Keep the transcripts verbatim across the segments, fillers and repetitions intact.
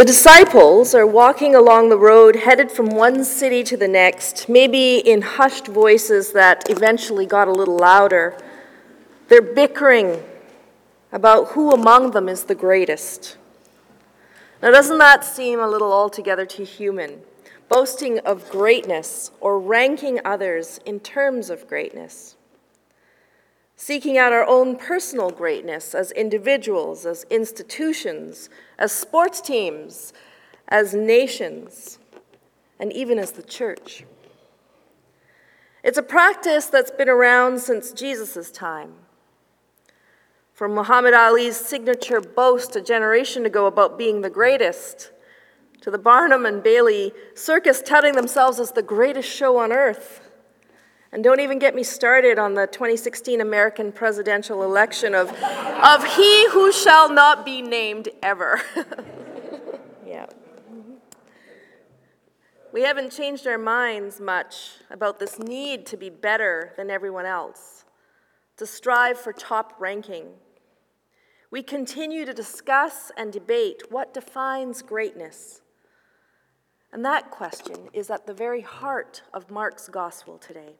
The disciples are walking along the road, headed from one city to the next, maybe in hushed voices that eventually got a little louder. They're bickering about who among them is the greatest. Now, doesn't that seem a little altogether too human? Boasting of greatness or ranking others in terms of greatness. Seeking out our own personal greatness as individuals, as institutions, as sports teams, as nations, and even as the church. It's a practice that's been around since Jesus' time. From Muhammad Ali's signature boast a generation ago about being the greatest, to the Barnum and Bailey circus touting themselves as the greatest show on earth. And don't even get me started on the twenty sixteen American presidential election of, of he who shall not be named ever. Yeah. We haven't changed our minds much about this need to be better than everyone else, to strive for top ranking. We continue to discuss and debate what defines greatness. And that question is at the very heart of Mark's gospel today.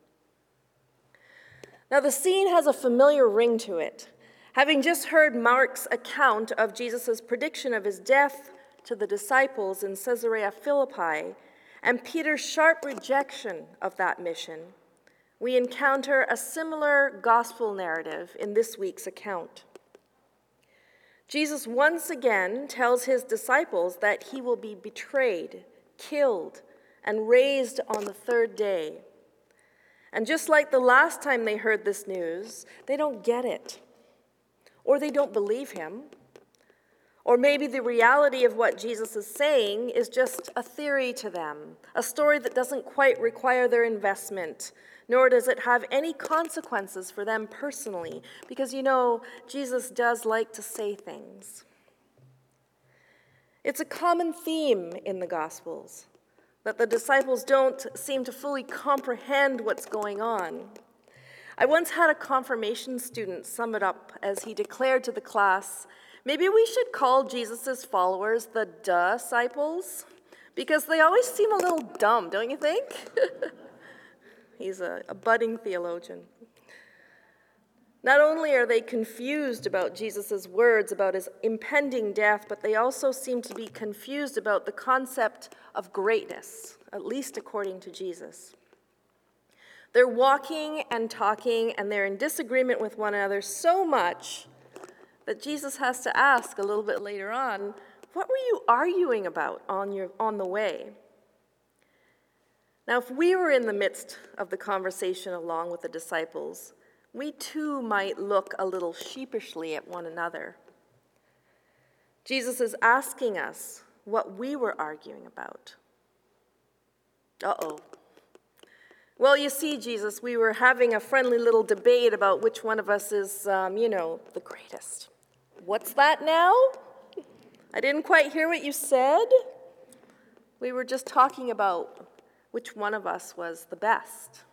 Now, the scene has a familiar ring to it. Having just heard Mark's account of Jesus' prediction of his death to the disciples in Caesarea Philippi, and Peter's sharp rejection of that mission, we encounter a similar gospel narrative in this week's account. Jesus once again tells his disciples that he will be betrayed, killed, and raised on the third day. And just like the last time they heard this news, they don't get it. Or they don't believe him. Or maybe the reality of what Jesus is saying is just a theory to them, a story that doesn't quite require their investment, nor does it have any consequences for them personally, because you know, Jesus does like to say things. It's a common theme in the Gospels that the disciples don't seem to fully comprehend what's going on. I once had a confirmation student sum it up as he declared to the class, maybe we should call Jesus' followers the disciples, because they always seem a little dumb, don't you think? He's a, a budding theologian. Not only are they confused about Jesus' words about his impending death, but they also seem to be confused about the concept of greatness, at least according to Jesus. They're walking and talking, and they're in disagreement with one another so much that Jesus has to ask a little bit later on, what were you arguing about on, your, on the way? Now, if we were in the midst of the conversation along with the disciples, we too might look a little sheepishly at one another. Jesus is asking us what we were arguing about. Uh-oh. Well, you see, Jesus, we were having a friendly little debate about which one of us is, um, you know, the greatest. What's that now? I didn't quite hear what you said. We were just talking about which one of us was the best.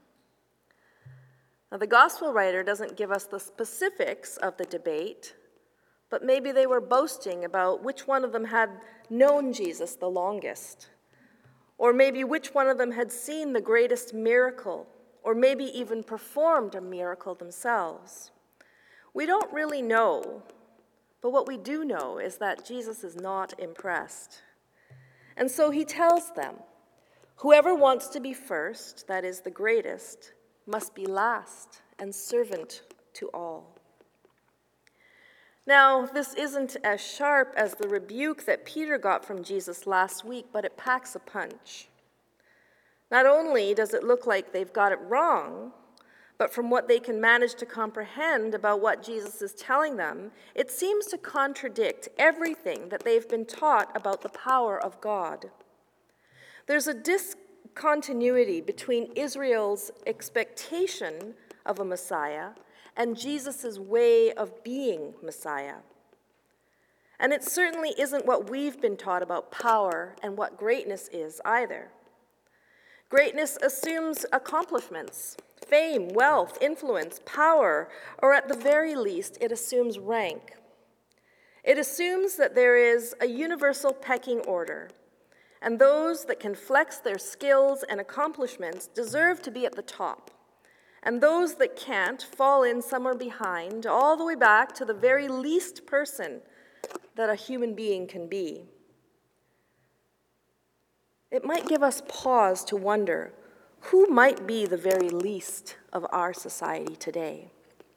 Now, the gospel writer doesn't give us the specifics of the debate, but maybe they were boasting about which one of them had known Jesus the longest, or maybe which one of them had seen the greatest miracle, or maybe even performed a miracle themselves. We don't really know, but what we do know is that Jesus is not impressed. And so he tells them, whoever wants to be first, that is the greatest, must be last and servant to all. Now, this isn't as sharp as the rebuke that Peter got from Jesus last week, but it packs a punch. Not only does it look like they've got it wrong, but from what they can manage to comprehend about what Jesus is telling them, it seems to contradict everything that they've been taught about the power of God. There's a discontinuity between Israel's expectation of a Messiah and Jesus' way of being Messiah. And it certainly isn't what we've been taught about power and what greatness is either. Greatness assumes accomplishments, fame, wealth, influence, power, or at the very least, it assumes rank. It assumes that there is a universal pecking order, and those that can flex their skills and accomplishments deserve to be at the top, and those that can't fall in somewhere behind, all the way back to the very least person that a human being can be. It might give us pause to wonder who might be the very least of our society today.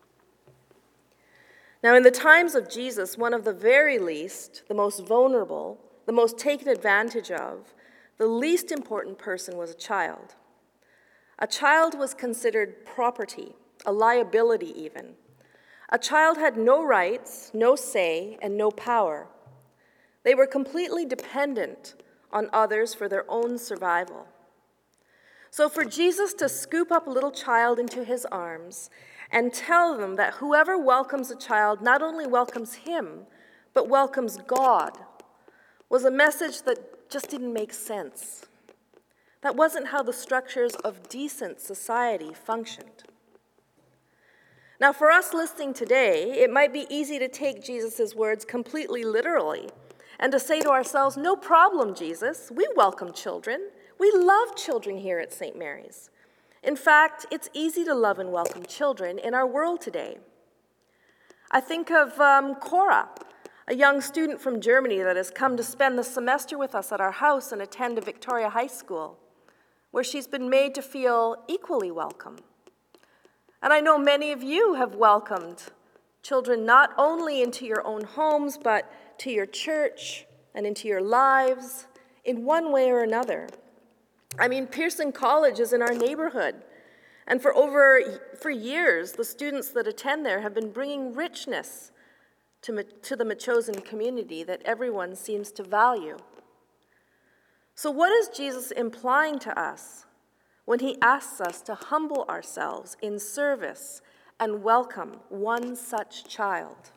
Now, in the times of Jesus, one of the very least, the most vulnerable, the most taken advantage of, the least important person was a child. A child was considered property, a liability even. A child had no rights, no say, and no power. They were completely dependent on others for their own survival. So for Jesus to scoop up a little child into his arms and tell them that whoever welcomes a child not only welcomes him, but welcomes God, was a message that just didn't make sense. That wasn't how the structures of decent society functioned. Now, for us listening today, it might be easy to take Jesus' words completely literally and to say to ourselves, no problem, Jesus, we welcome children. We love children here at Saint Mary's. In fact, it's easy to love and welcome children in our world today. I think of um, Cora, a young student from Germany that has come to spend the semester with us at our house and attend a Victoria High School, where she's been made to feel equally welcome. And I know many of you have welcomed children not only into your own homes, but to your church and into your lives in one way or another. I mean, Pearson College is in our neighborhood, and for over, for years, the students that attend there have been bringing richness to, to the Metchosin community that everyone seems to value. So what is Jesus implying to us when he asks us to humble ourselves in service and welcome one such child?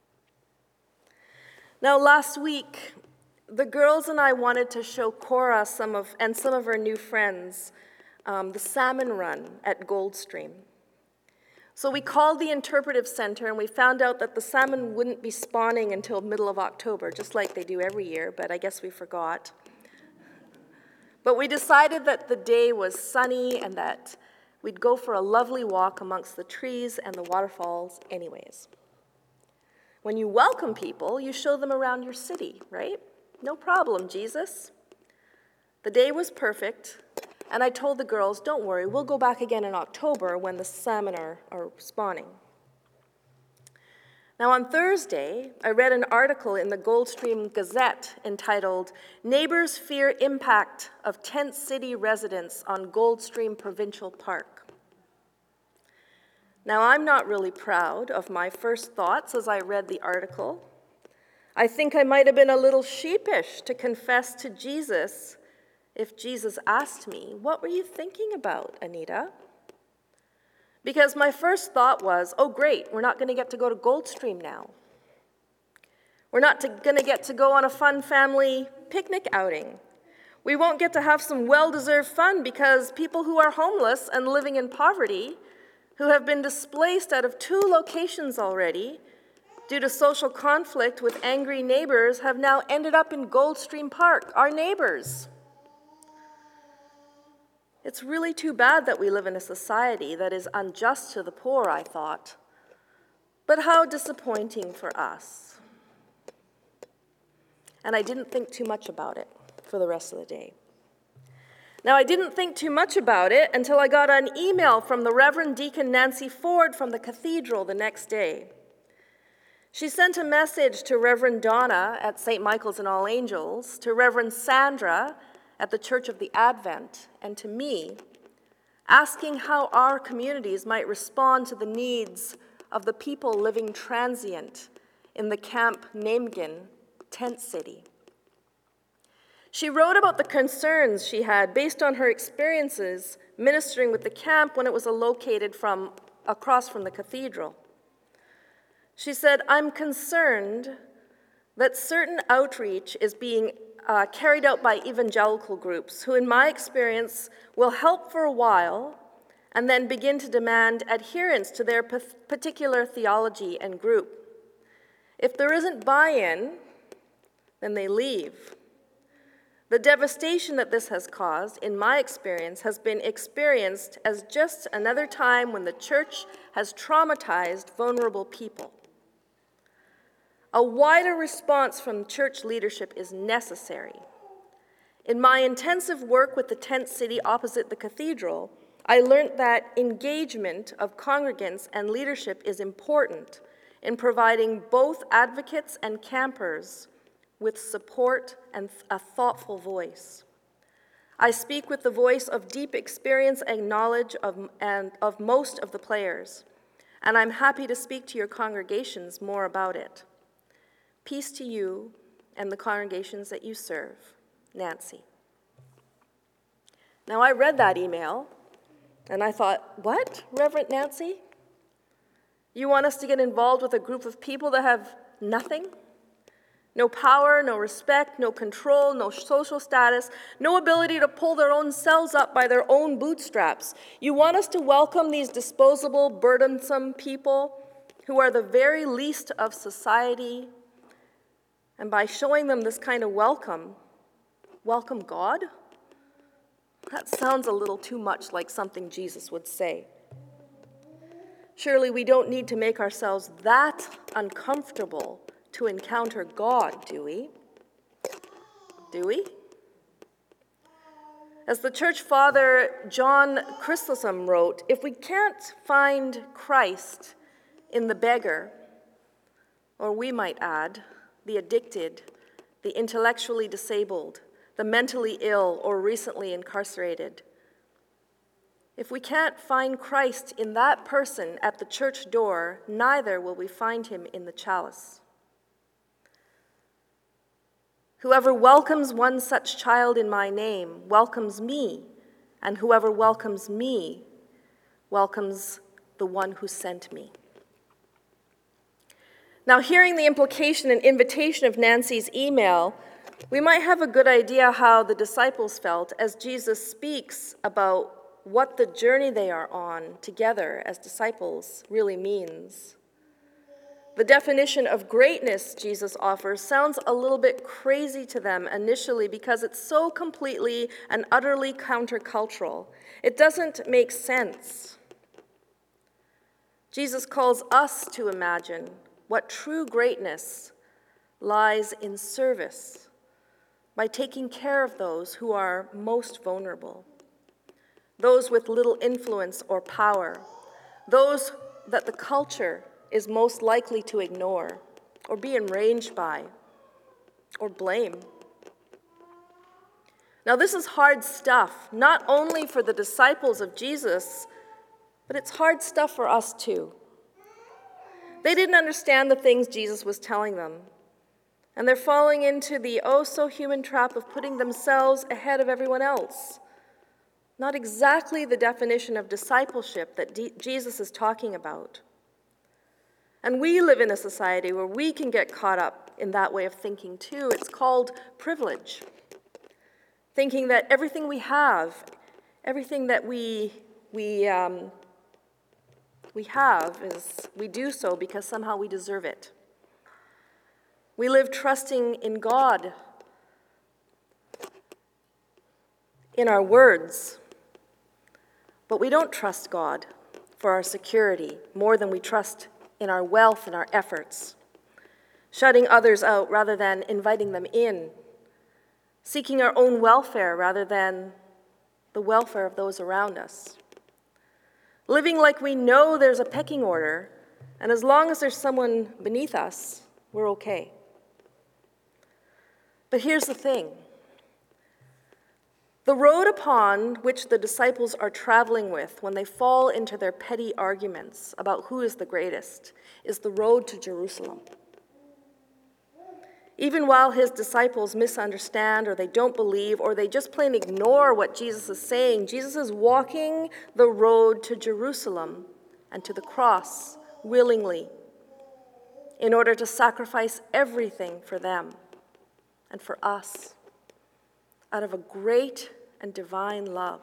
Now, last week, the girls and I wanted to show Cora some of, and some of her new friends um, the salmon run at Goldstream. So we called the interpretive center and we found out that the salmon wouldn't be spawning until middle of October, just like they do every year, but I guess we forgot. But we decided that the day was sunny and that we'd go for a lovely walk amongst the trees and the waterfalls anyways. When you welcome people, you show them around your city, right? No problem, Jesus. The day was perfect, and I told the girls, don't worry, we'll go back again in October when the salmon are, are spawning. Now on Thursday, I read an article in the Goldstream Gazette entitled, Neighbors Fear Impact of Tent City Residents on Goldstream Provincial Park. Now I'm not really proud of my first thoughts as I read the article. I think I might have been a little sheepish to confess to Jesus if Jesus asked me, what were you thinking about, Anita? Because my first thought was, oh great, we're not going to get to go to Goldstream now. We're not going to get to go on a fun family picnic outing. We won't get to have some well-deserved fun because people who are homeless and living in poverty, who have been displaced out of two locations already due to social conflict with angry neighbors, have now ended up in Goldstream Park, our neighbors. It's really too bad that we live in a society that is unjust to the poor, I thought. But how disappointing for us. And I didn't think too much about it for the rest of the day. Now, I didn't think too much about it until I got an email from the Reverend Deacon Nancy Ford from the cathedral the next day. She sent a message to Reverend Donna at Saint Michael's and All Angels, to Reverend Sandra at the Church of the Advent, and to me, asking how our communities might respond to the needs of the people living transient in the Camp Namgin tent city. She wrote about the concerns she had based on her experiences ministering with the camp when it was located from across from the cathedral. She said, I'm concerned that certain outreach is being uh, carried out by evangelical groups who, in my experience, will help for a while and then begin to demand adherence to their particular theology and group. If there isn't buy-in, then they leave. The devastation that this has caused, in my experience, has been experienced as just another time when the church has traumatized vulnerable people. A wider response from church leadership is necessary. In my intensive work with the tent city opposite the cathedral, I learned that engagement of congregants and leadership is important in providing both advocates and campers with support and a thoughtful voice. I speak with the voice of deep experience and knowledge of, and of most of the players, and I'm happy to speak to your congregations more about it. Peace to you and the congregations that you serve. Nancy. Now, I read that email, and I thought, what, Reverend Nancy? You want us to get involved with a group of people that have nothing? No power, no respect, no control, no social status, no ability to pull their own selves up by their own bootstraps. You want us to welcome these disposable, burdensome people who are the very least of society, and by showing them this kind of welcome, welcome God? That sounds a little too much like something Jesus would say. Surely we don't need to make ourselves that uncomfortable to encounter God, do we? Do we? As the church father John Chrysostom wrote, if we can't find Christ in the beggar, or we might add, the addicted, the intellectually disabled, the mentally ill, or recently incarcerated, if we can't find Christ in that person at the church door, neither will we find him in the chalice. Whoever welcomes one such child in my name welcomes me, and whoever welcomes me welcomes the one who sent me. Now, hearing the implication and invitation of Nancy's email, we might have a good idea how the disciples felt as Jesus speaks about what the journey they are on together as disciples really means. The definition of greatness Jesus offers sounds a little bit crazy to them initially because it's so completely and utterly countercultural. It doesn't make sense. Jesus calls us to imagine what true greatness lies in service by taking care of those who are most vulnerable, those with little influence or power, those that the culture is most likely to ignore or be enraged by or blame. Now, this is hard stuff, not only for the disciples of Jesus, but it's hard stuff for us too. They didn't understand the things Jesus was telling them, and they're falling into the oh-so-human trap of putting themselves ahead of everyone else. Not exactly the definition of discipleship that D- Jesus is talking about. And we live in a society where we can get caught up in that way of thinking too. It's called privilege. Thinking that everything we have, everything that we, we, um, we have, is we do so because somehow we deserve it. We live trusting in God, in our words, but we don't trust God for our security more than we trust in our wealth and our efforts, shutting others out rather than inviting them in, seeking our own welfare rather than the welfare of those around us, living like we know there's a pecking order, and as long as there's someone beneath us, we're okay. But here's the thing. The road upon which the disciples are traveling with when they fall into their petty arguments about who is the greatest is the road to Jerusalem. Even while his disciples misunderstand or they don't believe or they just plain ignore what Jesus is saying, Jesus is walking the road to Jerusalem and to the cross willingly in order to sacrifice everything for them and for us, out of a great and divine love.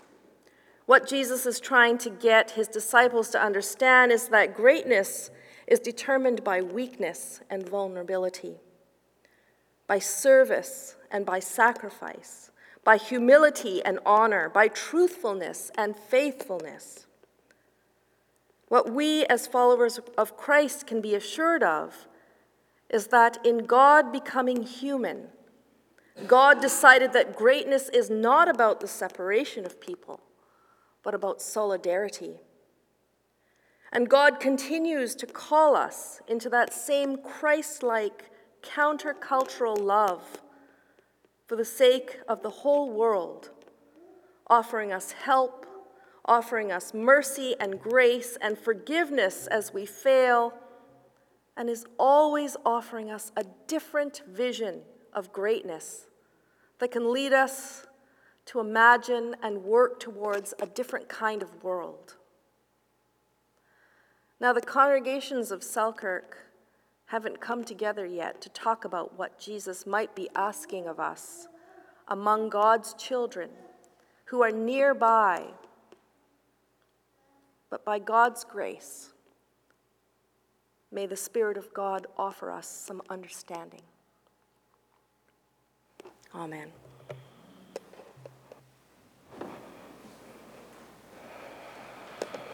What Jesus is trying to get his disciples to understand is that greatness is determined by weakness and vulnerability, by service and by sacrifice, by humility and honor, by truthfulness and faithfulness. What we as followers of Christ can be assured of is that in God becoming human, God decided that greatness is not about the separation of people, but about solidarity. And God continues to call us into that same Christ-like countercultural love for the sake of the whole world, offering us help, offering us mercy and grace and forgiveness as we fail, and is always offering us a different vision of greatness that can lead us to imagine and work towards a different kind of world. Now, the congregations of Selkirk haven't come together yet to talk about what Jesus might be asking of us among God's children who are nearby. But by God's grace, may the Spirit of God offer us some understanding. Amen.